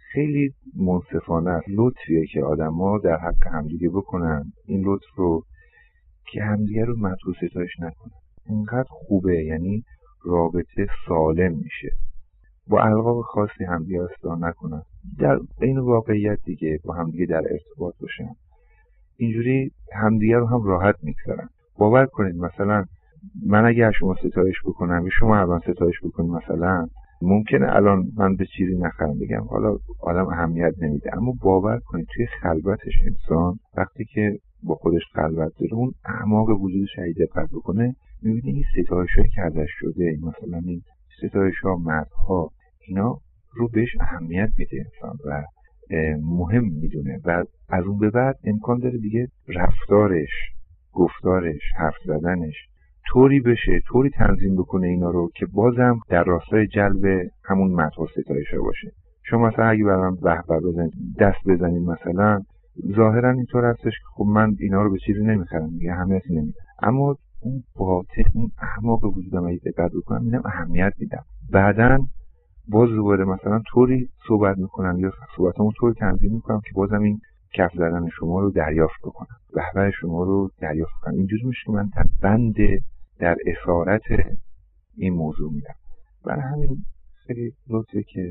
خیلی منصفانه است، لطفیه که آدما در حق همدیگه بکنن. این لطف رو که همدیگه رو مدح و ستایش نکنن، اینقدر خوبه، یعنی رابطه سالم میشه. با القاب خاصی همدیگه اصلاح نکنن، در این واقعیت دیگه با همدیگه در ارتباط باشن، اینجوری همدیگه رو هم راحت میگذارن. باور کنید مثلا من اگه شما ستایش بکنم یا شما الان ستایش بکنید، مثلا ممکنه الان من به چیزی نخرم بگم، حالا آدم اهمیت نمیده، اما باور کنید توی خلوتش انسان وقتی که با خودش خلوت داره، اون اعماق وجودش رو دقت بکنه، میبینه این ستایش‌هایی که ازش شده، مثلا این ستایش‌ها، مدح‌ها، اینا رو بهش اهمیت میده انسان و مهم میدونه و از اون به بعد امکان داره دیگه رفتارش، گفتارش، حرف زدنش طوری بشه، طوری تنظیم بکنه اینا رو که بازم در راستای جلب همون مدح و ستایش باشه. شما مثلا اگه برام به به بزنید، دست بزنید، مثلا ظاهرا اینطور هستش که خب من اینا رو به چیزی نمیخرم دیگه، اهمیتی نمیدم، اما اون باطن، اون اعماق وجودم اگه دقت بکنم میبینم اهمیت میدم. بعداً باز دوباره مثلا طوری صحبت میکنم یا صحبتامو طوری تنظیم میکنم که بازم این کف زدن شما رو دریافت بکنم، بهبه شما رو دریافت کنم. اینجوری میشه که من در بند، در اسارت این موضوع میرم. برای همین خیلی لطفه که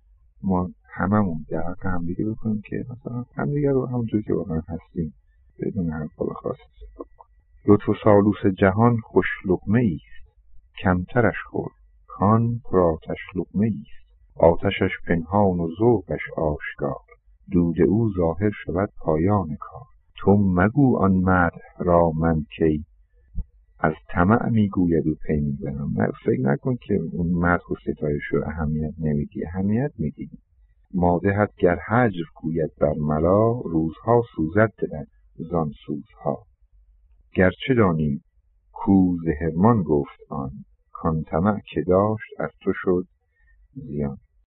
ما هممون در حق همدیگه بکنیم که مثلا همدیگه رو همونجوری که واقعا هستیم بدون القاب خاصی استفاده کنیم. لطف و سالوس جهان خوش لقمه ایست، کمترش خور کان پر آتش لقمه ایست. آتشش پنهان و ذوقش آشکار، دود او ظاهر شود پایان کار. تو مگو آن مدح را من کی، از طمع میگوید و پی میبرم. فکر نکن که اون مدح و ستایش رو اهمیت نمیدی، اهمیت میدی. مادحت گر هجر گوید بر ملا، روزها سوزد دلت زان سوزها. گرچه دانی کو ز حرمان گفت آن، کان طمع که داشت از تو شد زیان.